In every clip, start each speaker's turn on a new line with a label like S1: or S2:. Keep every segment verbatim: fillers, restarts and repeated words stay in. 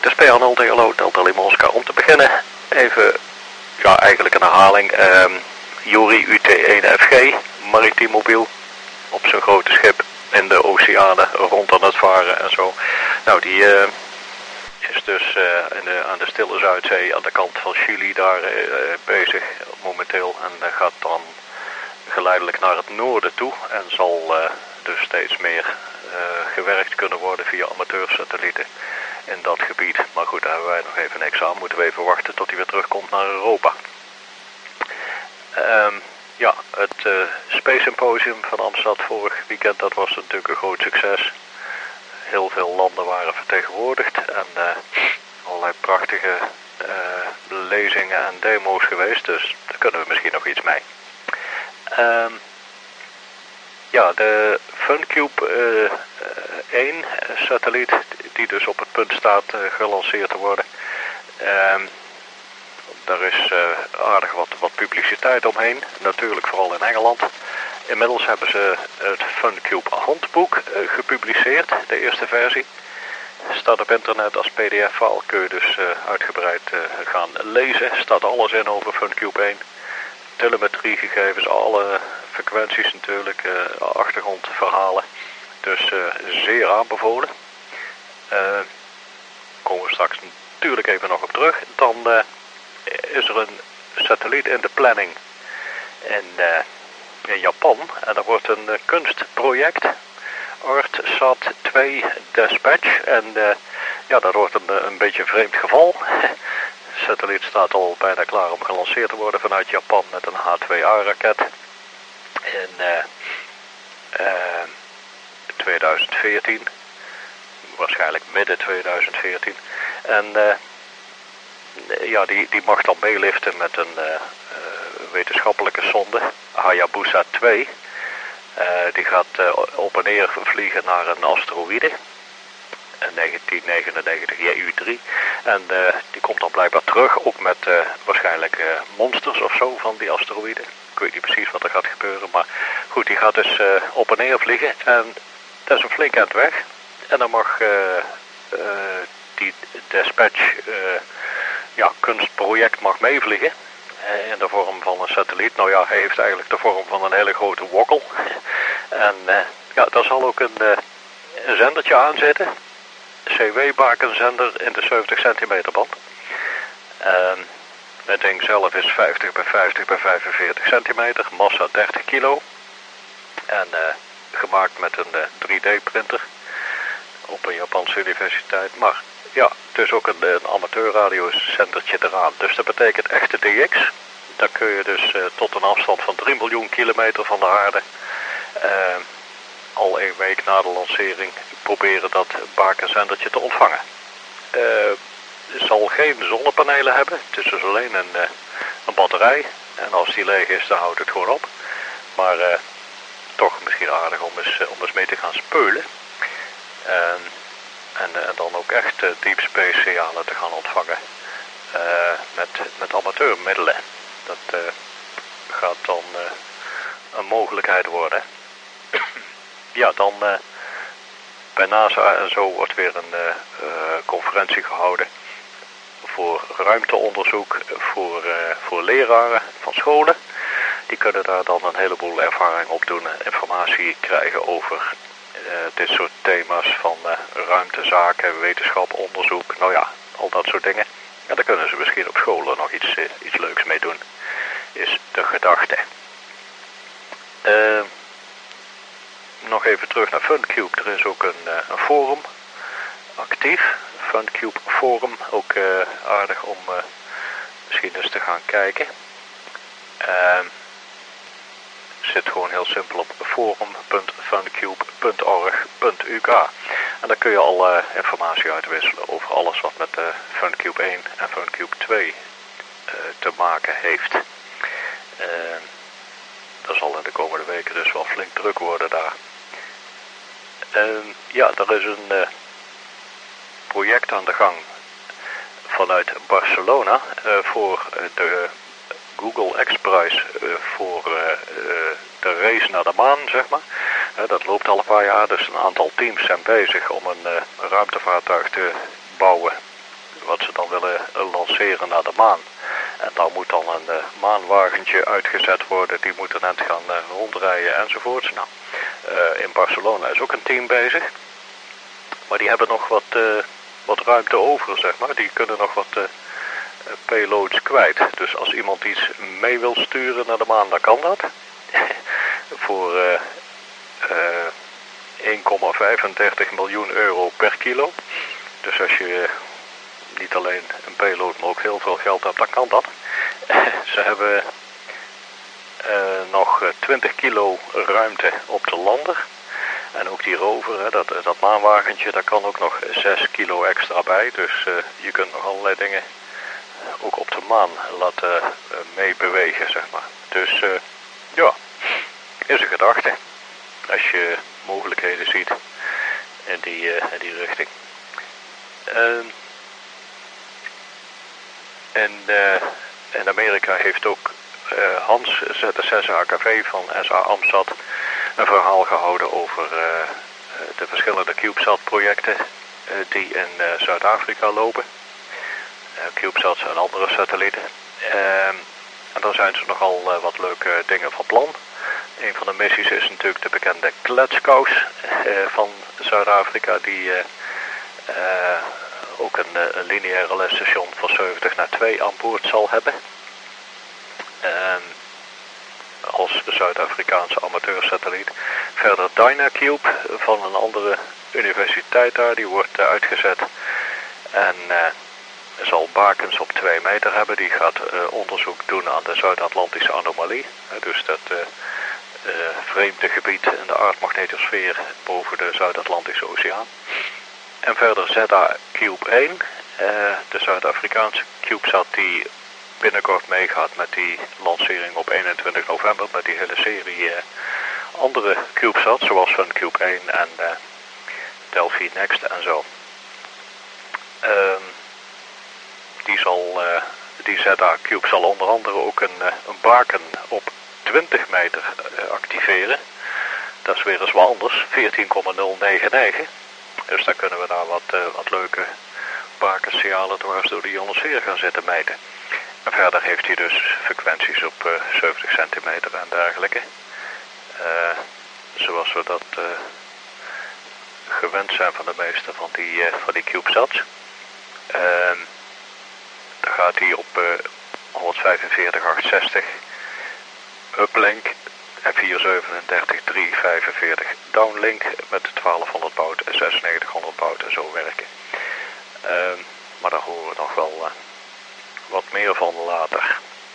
S1: De S P Arnold, hallo, Delta Lima Oscar. Om te beginnen even, ja eigenlijk een herhaling. Um, Yuri U T één F G, maritiem mobiel, op zijn grote schip in de oceanen rond aan het varen en zo. Nou, die uh, is dus uh, in de, aan de Stille Zuidzee aan de kant van Chili daar uh, bezig momenteel. En uh, gaat dan geleidelijk naar het noorden toe en zal uh, dus steeds meer uh, gewerkt kunnen worden via amateursatellieten in dat gebied. Maar goed, daar hebben wij nog even niks aan. Moeten we even wachten tot hij weer terugkomt naar Europa. Um, ja, het uh, Space Symposium van Amsterdam vorig weekend, dat was natuurlijk een groot succes. Heel veel landen waren vertegenwoordigd en uh, allerlei prachtige uh, lezingen en demo's geweest. Dus daar kunnen we misschien nog iets mee. Um, ja, de FunCube uh, één satelliet, die dus op het punt staat uh, gelanceerd te worden. Um, daar is uh, aardig wat, wat publiciteit omheen, natuurlijk vooral in Engeland. Inmiddels hebben ze het FunCube handboek uh, gepubliceerd, de eerste versie. Staat op internet als P D F-file, kun je dus uh, uitgebreid uh, gaan lezen. Staat alles in over FunCube één. Telemetriegegevens, alle frequenties natuurlijk, uh, achtergrondverhalen. Dus uh, zeer aanbevolen. Uh, komen we straks natuurlijk even nog op terug. Dan uh, is er een satelliet in de planning in, uh, in Japan. En dat wordt een uh, kunstproject. ArtSat twee Dispatch. En uh, ja, dat wordt een, een beetje een vreemd geval. De satelliet staat al bijna klaar om gelanceerd te worden vanuit Japan met een H twee A raket. In uh, uh, twintig veertien. Waarschijnlijk midden twintig veertien. En uh, ja, die, die mag dan meeliften met een uh, uh, wetenschappelijke sonde, Hayabusa twee. Uh, die gaat uh, op en neer vliegen naar een asteroïde. negentien negenennegentig J U drie. En uh, die komt dan blijkbaar terug, ook met uh, waarschijnlijk uh, monsters of zo van die asteroïden. Ik weet niet precies wat er gaat gebeuren, maar goed, die gaat dus uh, op en neer vliegen. En dat is een flink eind weg. En dan mag uh, uh, die Dispatch uh, ja, kunstproject mag meevliegen. Uh, in de vorm van een satelliet. Nou ja, hij heeft eigenlijk de vorm van een hele grote wokkel. En uh, ja, daar zal ook een, uh, een zendertje aan zitten. C W-bakenzender in de zeventig centimeter band. Uh, het ding zelf is vijftig bij vijftig bij vijfenveertig centimeter. Massa dertig kilo. En uh, gemaakt met een uh, drie D printer. Op een Japanse universiteit. Maar ja, het is ook een, een amateurradiozendertje eraan. Dus dat betekent echte D X. Dan kun je dus uh, tot een afstand van drie miljoen kilometer van de aarde uh, al een week na de lancering proberen dat bakenzendertje te ontvangen. Uh, het zal geen zonnepanelen hebben. Het is dus alleen een, uh, een batterij. En als die leeg is, dan houdt het gewoon op. Maar uh, toch misschien aardig om eens, uh, om eens mee te gaan speulen. Uh, En, en dan ook echt uh, deep space signalen te gaan ontvangen uh, met, met amateurmiddelen. Dat uh, gaat dan uh, een mogelijkheid worden. Ja, dan uh, bij NASA en zo wordt weer een uh, uh, conferentie gehouden voor ruimteonderzoek voor, uh, voor leraren van scholen. Die kunnen daar dan een heleboel ervaring op doen en informatie krijgen over Uh, dit soort thema's van uh, ruimtezaken, wetenschap, onderzoek, nou ja, al dat soort dingen. En daar kunnen ze misschien op scholen nog iets, uh, iets leuks mee doen, is de gedachte. Uh, nog even terug naar FunCube. Er is ook een, uh, een forum actief, FunCube Forum, ook uh, aardig om uh, misschien eens te gaan kijken. Uh, zit gewoon heel simpel op forum punt funcube punt org punt U K. En daar kun je al uh, informatie uitwisselen over alles wat met uh, FunCube één en FunCube twee uh, te maken heeft. Uh, dat zal in de komende weken dus wel flink druk worden daar. Uh, ja, er is een uh, project aan de gang vanuit Barcelona uh, voor uh, de Google X-Prize uh, voor uh, uh, de race naar de maan, zeg maar. Uh, dat loopt al een paar jaar, dus een aantal teams zijn bezig om een uh, ruimtevaartuig te bouwen wat ze dan willen lanceren naar de maan. En daar moet dan een uh, maanwagentje uitgezet worden, die moet er net gaan uh, rondrijden enzovoorts. Nou, uh, in Barcelona is ook een team bezig, maar die hebben nog wat, uh, wat ruimte over, zeg maar. Die kunnen nog wat uh, payloads kwijt. Dus als iemand iets mee wil sturen naar de maan, dan kan dat. Voor uh, uh, één komma vijfendertig miljoen euro per kilo. Dus als je uh, niet alleen een payload, maar ook heel veel geld hebt, dan kan dat. Ze hebben uh, nog twintig kilo ruimte op de lander. En ook die rover, hè, dat, dat maanwagentje, daar kan ook nog zes kilo extra bij. Dus uh, je kunt nog allerlei dingen ook op de maan laten uh, meebewegen, zeg maar. Dus uh, ja, is een gedachte. Als je mogelijkheden ziet in die, uh, in die richting. Uh, en uh, in Amerika heeft ook uh, Hans Z S S A K V van S A Amsat een verhaal gehouden over uh, de verschillende CubeSat-projecten uh, die in uh, Zuid-Afrika lopen. Uh, CubeSats en andere satellieten. Uh, en daar zijn ze nogal uh, wat leuke dingen van plan. Een van de missies is natuurlijk de bekende Kletskous uh, van Zuid-Afrika, die uh, uh, ook een, uh, een lineaire lesstation van zeventig naar twee aan boord zal hebben. Uh, als Zuid-Afrikaanse amateursatelliet. Verder DynaCube van een andere universiteit daar, die wordt uh, uitgezet. En uh, zal bakens op twee meter hebben. Die gaat uh, onderzoek doen aan de Zuid-Atlantische anomalie. Uh, dus dat uh, uh, vreemde gebied in de aardmagnetosfeer boven de Zuid-Atlantische Oceaan. En verder Z A Cube één, uh, de Zuid-Afrikaanse CubeSat die binnenkort meegaat met die lancering op eenentwintig november met die hele serie uh, andere CubeSats zoals van Cube één en uh, Delphi Next en zo. Uh, die, zal, uh, die Z A Cube zal onder andere ook een, uh, een baken op twintig meter uh, activeren. Dat is weer eens wat anders, veertien komma nul negenennegentig. Dus dan kunnen we daar wat, uh, wat leuke bakensignalen dwars door de ionosfeer gaan zitten meten. En verder heeft hij dus frequenties op uh, zeventig centimeter en dergelijke. Uh, zoals we dat uh, gewend zijn van de meeste van die, uh, van die CubeSats. Uh, dan gaat hij op uh, honderdvijfenveertig achthonderdzestig uplink en vierhonderdzevenendertig driehonderdvijfenveertig downlink met twaalfhonderd baud en negenenzestigtig baud en zo werken. Uh, maar daar horen we nog wel uh, wat meer van later.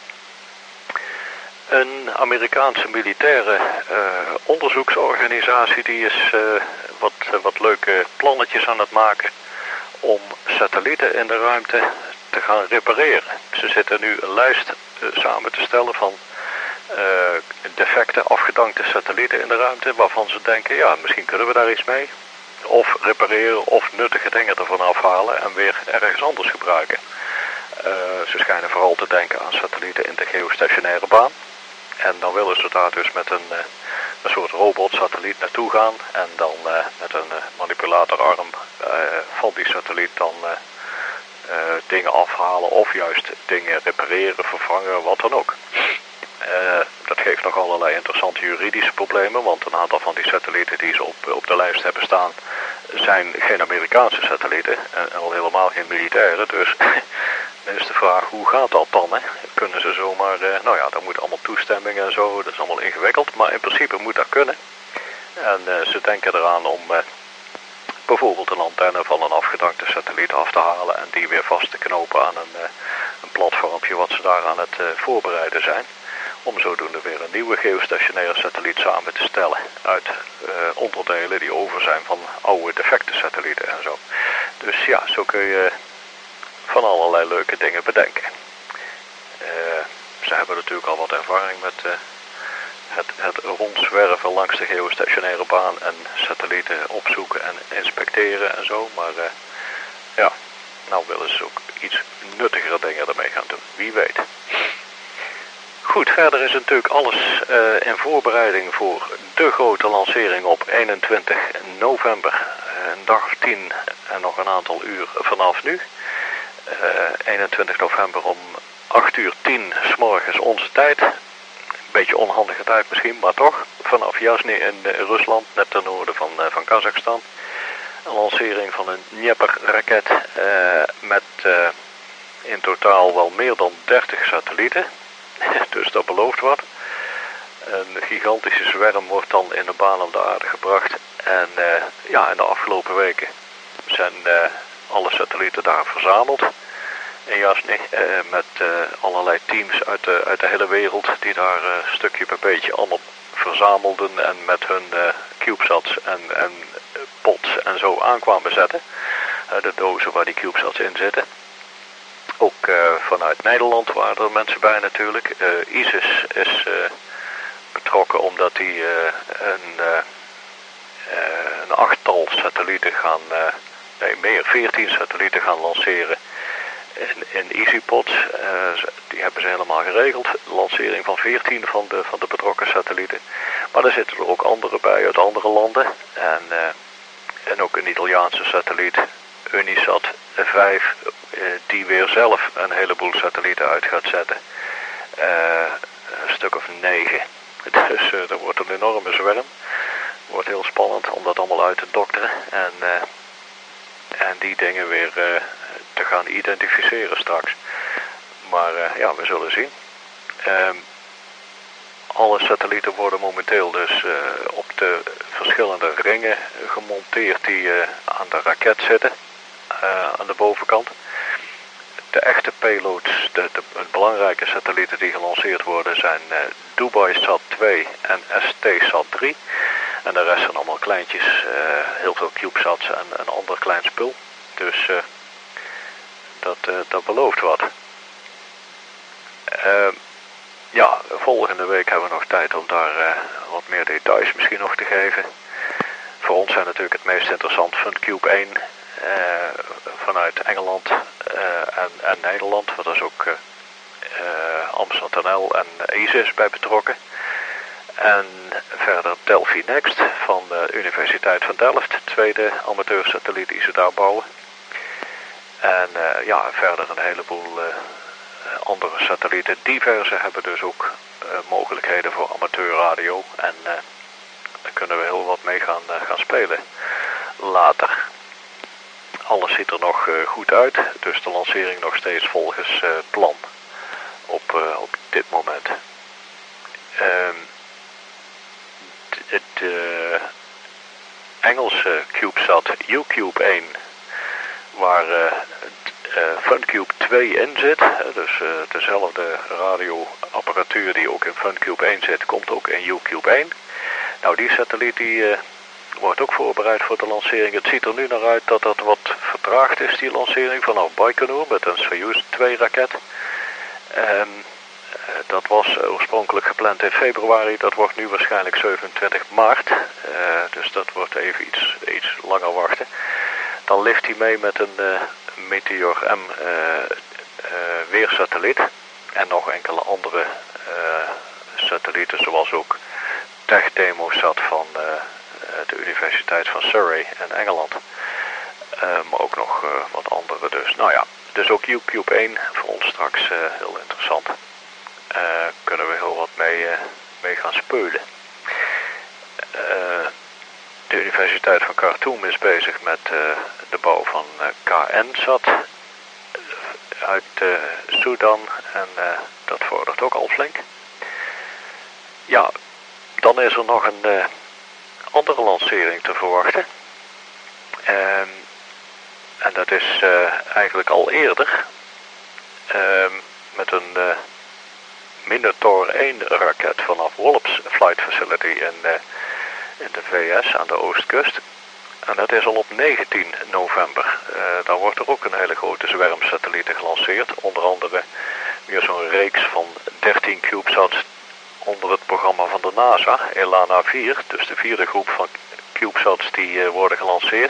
S1: Een Amerikaanse militaire uh, onderzoeksorganisatie die is uh, wat, uh, wat leuke plannetjes aan het maken om satellieten in de ruimte te gaan repareren. Ze zitten nu een lijst uh, samen te stellen van uh, defecte, afgedankte satellieten in de ruimte waarvan ze denken, ja, misschien kunnen we daar iets mee. Of repareren of nuttige dingen ervan afhalen en weer ergens anders gebruiken. Uh, ze schijnen vooral te denken aan satellieten in de geostationaire baan. En dan willen ze daar dus met een, uh, een soort robotsatelliet naartoe gaan. En dan uh, met een uh, manipulatorarm uh, van die satelliet dan uh, uh, dingen afhalen of juist dingen repareren, vervangen, wat dan ook. Uh, dat geeft nog allerlei interessante juridische problemen, want een aantal van die satellieten die ze op, op de lijst hebben staan zijn geen Amerikaanse satellieten en al helemaal geen militaire. Dus dan is de vraag, hoe gaat dat dan? Hè? Kunnen ze zomaar, uh, nou ja, daar moet allemaal toestemming en zo, dat is allemaal ingewikkeld, maar in principe moet dat kunnen. En uh, ze denken eraan om uh, bijvoorbeeld een antenne van een afgedankte satelliet af te halen en die weer vast te knopen aan een, uh, een platformpje wat ze daar aan het uh, voorbereiden zijn. Om zodoende weer een nieuwe geostationaire satelliet samen te stellen uit uh, onderdelen die over zijn van oude defecte satellieten en zo. Dus ja, zo kun je van allerlei leuke dingen bedenken. Uh, ze hebben natuurlijk al wat ervaring met uh, het, het rondzwerven langs de geostationaire baan en satellieten opzoeken en inspecteren en zo. Maar uh, ja, nou willen ze ook iets nuttigere dingen ermee gaan doen. Wie weet. Goed, verder is natuurlijk alles uh, in voorbereiding voor de grote lancering op eenentwintig november. Een dag of tien en nog een aantal uur vanaf nu. uh, eenentwintig november om acht uur tien 's morgens onze tijd. Een beetje onhandige tijd misschien, maar toch. Vanaf Jasny in uh, Rusland, net ten noorden van, uh, van Kazachstan. Een lancering van een Dnieper-raket uh, met uh, in totaal wel meer dan dertig satellieten. Dus dat belooft wat. Een gigantische zwerm wordt dan in de baan om de aarde gebracht. En uh, ja, in de afgelopen weken zijn uh, alle satellieten daar verzameld. In Jasny uh, met uh, allerlei teams uit de, uit de hele wereld die daar uh, stukje per beetje allemaal verzamelden en met hun uh, CubeSats en, en pods en zo aankwamen zetten. Uh, de dozen waar die CubeSats in zitten. Ook uh, vanuit Nederland waren er mensen bij natuurlijk. Uh, ISIS is uh, betrokken omdat die uh, een, uh, uh, een achttal satellieten gaan, uh, nee meer, veertien satellieten gaan lanceren in, in EasyPods. Uh, die hebben ze helemaal geregeld. De lancering van veertien van de, van de betrokken satellieten. Maar er zitten er ook andere bij uit andere landen. En, uh, en ook een Italiaanse satelliet, Unisat vijf, uh, die weer zelf een heleboel satellieten uit gaat zetten. Uh, een stuk of negen. Dus uh, er wordt een enorme zwerm. Wordt heel spannend om dat allemaal uit te dokteren. En, uh, en die dingen weer uh, te gaan identificeren straks. Maar uh, ja, we zullen zien. Uh, alle satellieten worden momenteel dus uh, op de verschillende ringen gemonteerd die uh, aan de raket zitten. Uh, aan de bovenkant. De echte payloads, de, de, de belangrijke satellieten die gelanceerd worden zijn uh, DubaiSat twee en S T-Sat drie. En de rest zijn allemaal kleintjes, uh, heel veel CubeSats en een ander klein spul. Dus uh, dat, uh, dat belooft wat. Uh, ja, volgende week hebben we nog tijd om daar uh, wat meer details misschien nog te geven. Voor ons zijn natuurlijk het meest interessant FunCube één. Uh, vanuit Engeland uh, en, en Nederland, want er is ook uh, uh, Amsterdam N L en ISIS bij betrokken. En verder Delphi Next van de Universiteit van Delft, tweede amateursatelliet die ze daar bouwen. En uh, ja, verder een heleboel uh, andere satellieten. Diverse hebben dus ook uh, mogelijkheden voor amateurradio. En uh, daar kunnen we heel wat mee gaan, uh, gaan spelen later. Alles ziet er nog uh, goed uit, dus de lancering nog steeds volgens uh, plan op, uh, op dit moment. Um, het uh, Engelse CubeSat U Cube één, waar uh, uh, FunCube twee in zit, dus uh, dezelfde radioapparatuur die ook in FunCube één zit, komt ook in U Cube één. Nou, die satelliet die... Uh, wordt ook voorbereid voor de lancering. Het ziet er nu naar uit dat dat wat vertraagd is, die lancering vanaf Baikonur met een Soyuz twee raket. Um, dat was oorspronkelijk gepland in februari, dat wordt nu waarschijnlijk zevenentwintig maart. Uh, dus dat wordt even iets, iets langer wachten. Dan lift hij mee met een uh, Meteor M uh, uh, weersatelliet en nog enkele andere uh, satellieten, zoals ook TechDemosat van uh, de Universiteit van Surrey in Engeland. Uh, maar ook nog uh, wat andere dus. Nou ja, dus ook U Cube één voor ons straks uh, heel interessant. Uh, kunnen we heel wat mee, uh, mee gaan spelen. Uh, de Universiteit van Khartoum is bezig met uh, de bouw van uh, K N-Sat uh, uit uh, Sudan. En uh, dat vordert ook al flink. Ja, dan is er nog een... Uh, andere lancering te verwachten. Um, en dat is uh, eigenlijk al eerder um, met een uh, Minotaur één raket vanaf Wallops Flight Facility in, uh, in de V S aan de oostkust. En dat is al op negentien november. Uh, dan wordt er ook een hele grote zwerm satellieten gelanceerd. Onder andere weer zo'n reeks van dertien CubeSats onder het programma van de NASA, ELANA vier, dus de vierde groep van CubeSats die uh, worden gelanceerd.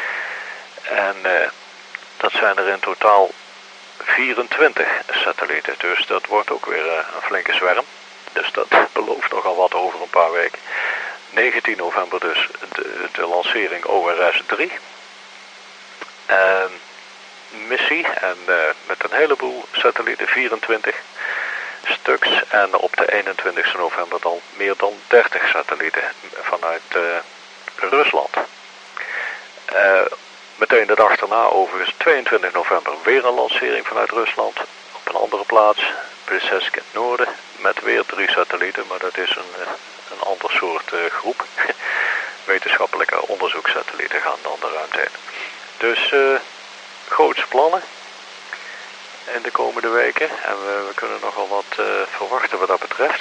S1: En uh, dat zijn er in totaal vierentwintig satellieten, dus dat wordt ook weer uh, een flinke zwerm. Dus dat belooft nogal wat over een paar weken. negentien november dus de, de lancering O R S drie. Uh, missie. En uh, met een heleboel satellieten, vierentwintig stuks. En op de eenentwintigste november dan meer dan dertig satellieten vanuit uh, Rusland. Uh, meteen de dag daarna, overigens tweeëntwintig november, weer een lancering vanuit Rusland. Op een andere plaats, Plesetsk in het noorden, met weer drie satellieten. Maar dat is een, een ander soort uh, groep. Wetenschappelijke onderzoekssatellieten gaan dan de ruimte in. Dus uh, grootse plannen in de komende weken. En we, we kunnen nogal wat uh, verwachten wat dat betreft.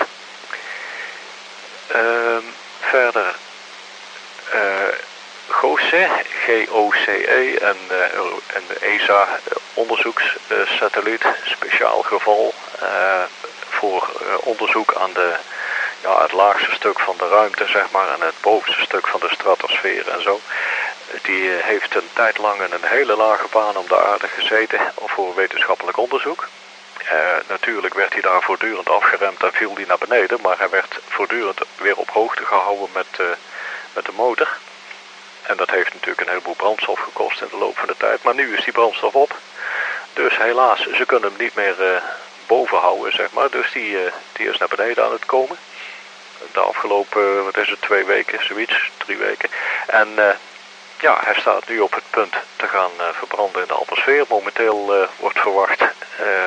S1: Uh, verder uh, GOCE, G O C E en, uh, en de E S A onderzoekssatelliet. Speciaal geval uh, voor uh, onderzoek aan de, ja, het laagste stuk van de ruimte, zeg maar, en het bovenste stuk van de stratosfeer en zo. Die heeft een tijd lang in een hele lage baan om de aarde gezeten voor wetenschappelijk onderzoek. Uh, natuurlijk werd hij daar voortdurend afgeremd en viel hij naar beneden, maar hij werd voortdurend weer op hoogte gehouden met, uh, met de motor. En dat heeft natuurlijk een heleboel brandstof gekost in de loop van de tijd, maar nu is die brandstof op. Dus helaas, ze kunnen hem niet meer uh, boven houden, zeg maar, dus die, uh, die is naar beneden aan het komen. De afgelopen, wat is het, twee weken, zoiets, drie weken. En uh, ja, hij staat nu op het punt te gaan uh, verbranden in de atmosfeer. Momenteel uh, wordt verwacht uh,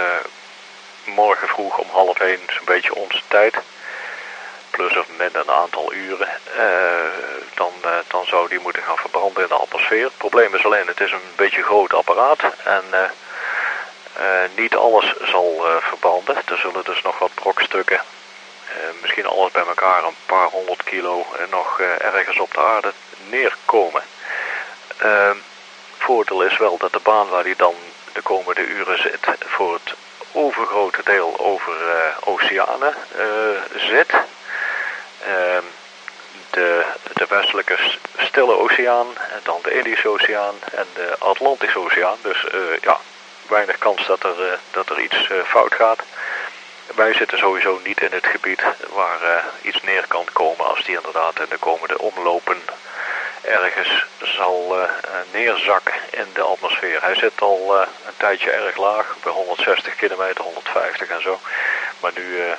S1: morgen vroeg om half één, zo'n beetje onze tijd, plus of min een aantal uren, uh, dan, uh, dan zou die moeten gaan verbranden in de atmosfeer. Het probleem is alleen, het is een beetje een groot apparaat en uh, uh, niet alles zal uh, verbranden. Er zullen dus nog wat brokstukken, uh, misschien alles bij elkaar een paar honderd kilo, uh, nog uh, ergens op de aarde neerkomen. Uh, voordeel is wel dat de baan waar hij dan de komende uren zit voor het overgrote deel over uh, oceanen uh, zit. Uh, de, de westelijke stille oceaan, en dan de Indische oceaan en de Atlantische oceaan. Dus uh, ja, weinig kans dat er, uh, dat er iets uh, fout gaat. Wij zitten sowieso niet in het gebied waar uh, iets neer kan komen als die inderdaad in de komende omlopen ergens zal uh, neerzakken in de atmosfeer. Hij zit al uh, een tijdje erg laag, bij honderdzestig kilometer, honderdvijftig en zo. Maar nu, uh,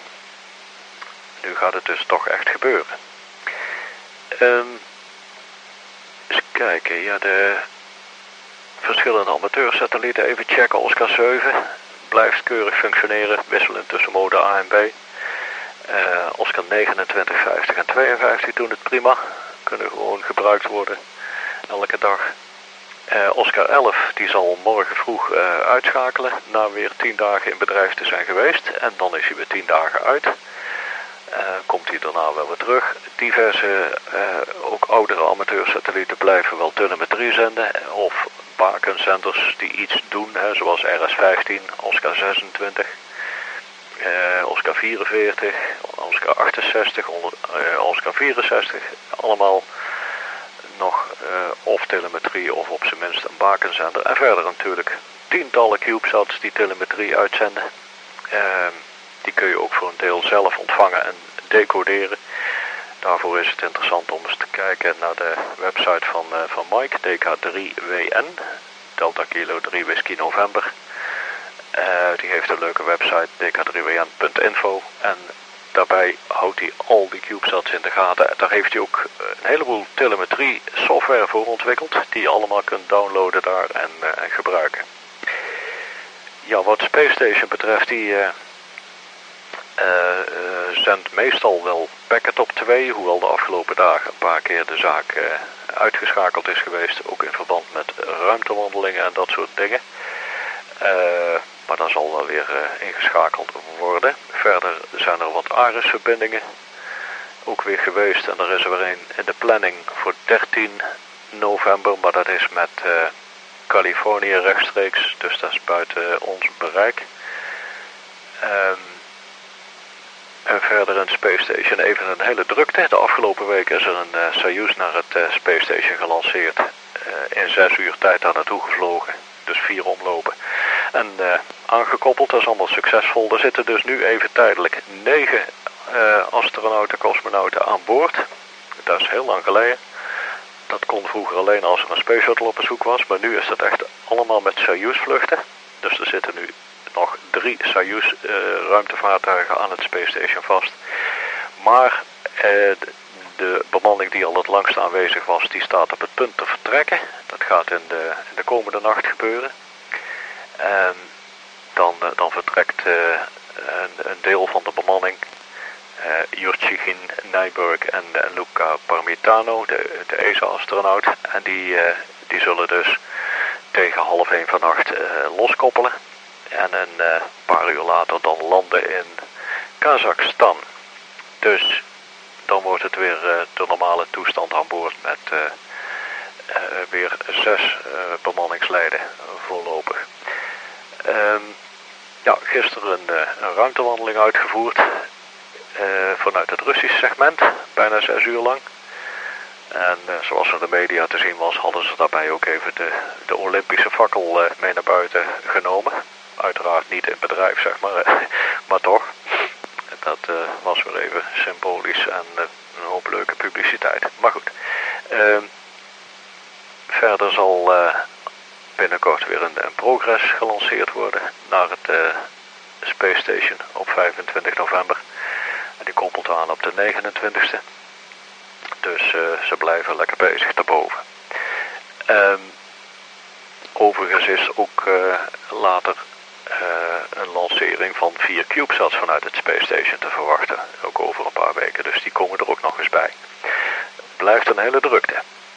S1: nu gaat het dus toch echt gebeuren. Um, eens kijken, ja, de verschillende amateursatellieten even checken. Oscar zeven blijft keurig functioneren, wisselend tussen mode A en B. Uh, Oscar negenentwintig, vijftig en tweeënvijftig doen het prima. Kunnen gewoon gebruikt worden elke dag. Uh, Oscar elf die zal morgen vroeg uh, uitschakelen na weer tien dagen in bedrijf te zijn geweest. En dan is hij weer tien dagen uit. Uh, komt hij daarna wel weer terug. Diverse, uh, ook oudere amateursatellieten blijven wel telemetrie zenden. Of bakenzenders die iets doen, hè, zoals R S vijftien, Oscar zesentwintig. Uh, Oscar vierenveertig, Oscar achtenzestig, uh, Oscar vierenzestig, allemaal nog uh, of telemetrie of op zijn minst een bakenzender. En verder natuurlijk tientallen CubeSats die telemetrie uitzenden. Uh, die kun je ook voor een deel zelf ontvangen en decoderen. Daarvoor is het interessant om eens te kijken naar de website van, uh, van Mike, D K drie W N, Delta Kilo drie Whisky November. Uh, die heeft een leuke website, d k drie w n punt info, en daarbij houdt hij al die CubeSats in de gaten. Daar heeft hij ook een heleboel telemetrie software voor ontwikkeld, die je allemaal kunt downloaden daar en, uh, en gebruiken. Ja, wat Space Station betreft, die uh, uh, uh, zendt meestal wel packet op twee, hoewel de afgelopen dagen een paar keer de zaak uh, uitgeschakeld is geweest, ook in verband met ruimtewandelingen en dat soort dingen. Uh, maar dan zal wel weer uh, ingeschakeld worden. Verder zijn er wat Ares-verbindingen ook weer geweest. En er is er weer een in de planning voor dertien november. Maar dat is met uh, Californië rechtstreeks. Dus dat is buiten ons bereik. Um, en verder in Space Station even een hele drukte. De afgelopen week is er een uh, Soyuz naar het uh, Space Station gelanceerd. Uh, in zes uur tijd daar naartoe gevlogen. Dus vier omlopen. En uh, aangekoppeld, dat is allemaal succesvol. Er zitten dus nu even tijdelijk negen uh, astronauten, cosmonauten aan boord. Dat is heel lang geleden. Dat kon vroeger alleen als er een Space Shuttle op bezoek was, maar nu is dat echt allemaal met Soyuz vluchten. Dus er zitten nu nog drie Soyuz uh, ruimtevaartuigen aan het Space Station vast. Maar uh, de bemanning die al het langst aanwezig was, die staat op het punt te vertrekken. Dat gaat in de, in de komende nacht gebeuren. En dan, uh, dan vertrekt uh, een, een deel van de bemanning. Uh, Yurchigin Nyberg en, en Luca Parmitano, de, de E S A-astronaut. En die, uh, die zullen dus tegen half één vannacht uh, loskoppelen. En een uh, paar uur later dan landen in Kazachstan. Dus dan wordt het weer uh, de normale toestand aan boord met uh, uh, weer zes uh, bemanningsleden voorlopig. Um, ja, gisteren een, uh, een ruimtewandeling uitgevoerd. Uh, vanuit het Russische segment, bijna zes uur lang. En uh, zoals er in de media te zien was, hadden ze daarbij ook even de, de Olympische fakkel uh, mee naar buiten genomen. Uiteraard niet in bedrijf, zeg maar, uh, maar toch. Dat uh, was weer even symbolisch en uh, een hoop leuke publiciteit. Maar goed, uh, verder zal uh, binnenkort weer een, een Progress gelanceerd worden naar het uh, Space Station op vijfentwintig november. En die koppelt aan op de negenentwintigste. Dus uh, ze blijven lekker bezig daarboven. Um, overigens is ook uh, later uh, een lancering van vier CubeSats vanuit het Space Station te verwachten. Ook over een paar weken, dus die komen er ook nog eens bij. Blijft een hele drukte.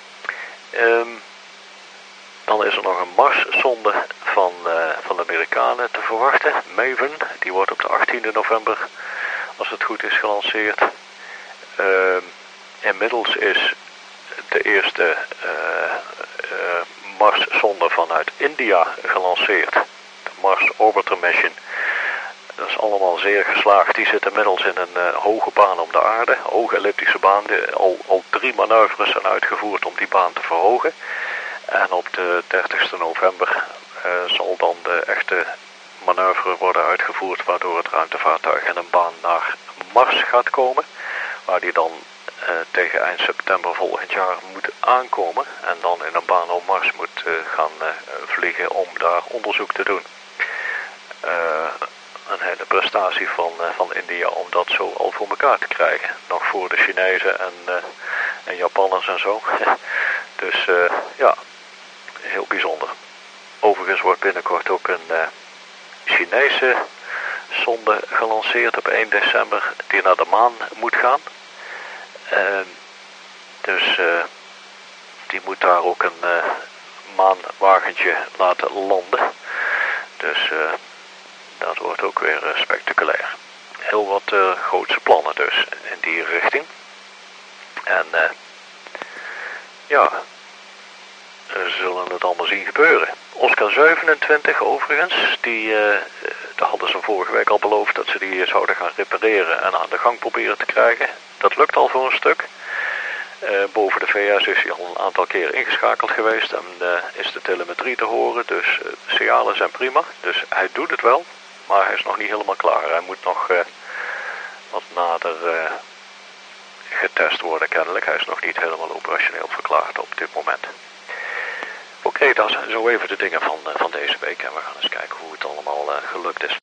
S1: Um, dan is er nog een Marszonde van, uh, van de Amerikanen te verwachten. Maven, die wordt op de achttiende november, als het goed is, gelanceerd. Uh, inmiddels is de eerste uh, uh, Marszonde vanuit India gelanceerd. De Mars Orbiter Mission. Dat is allemaal zeer geslaagd. Die zit inmiddels in een uh, hoge baan om de aarde. Hoge elliptische baan. De, al, al drie manoeuvres zijn uitgevoerd om die baan te verhogen. En op de dertigste november uh, zal dan de echte manoeuvre worden uitgevoerd, waardoor het ruimtevaartuig in een baan naar Mars gaat komen, waar die dan uh, tegen eind september volgend jaar moet aankomen en dan in een baan op Mars moet uh, gaan uh, vliegen om daar onderzoek te doen. Uh, een hele prestatie van, uh, van India om dat zo al voor elkaar te krijgen. Nog voor de Chinezen en, uh, en Japanners en zo. Dus uh, ja, heel bijzonder. Overigens wordt binnenkort ook een uh, Chinese sonde gelanceerd op één december die naar de maan moet gaan. Uh, dus uh, die moet daar ook een uh, maanwagentje laten landen. Dus uh, dat wordt ook weer uh, spectaculair. Heel wat uh, grootse plannen dus in die richting. En uh, ja, we zullen het allemaal zien gebeuren. Oscar zevenentwintig overigens, die, uh, daar hadden ze vorige week al beloofd dat ze die zouden gaan repareren en aan de gang proberen te krijgen. Dat lukt al voor een stuk. Uh, boven de V S is hij al een aantal keer ingeschakeld geweest en uh, is de telemetrie te horen, dus uh, de signalen zijn prima. Dus hij doet het wel, maar hij is nog niet helemaal klaar. Hij moet nog uh, wat nader uh, getest worden kennelijk. Hij is nog niet helemaal operationeel verklaard op dit moment. Oké, okay, dat zijn zo even de dingen van, uh, van deze week en we gaan eens kijken hoe het allemaal uh, gelukt is.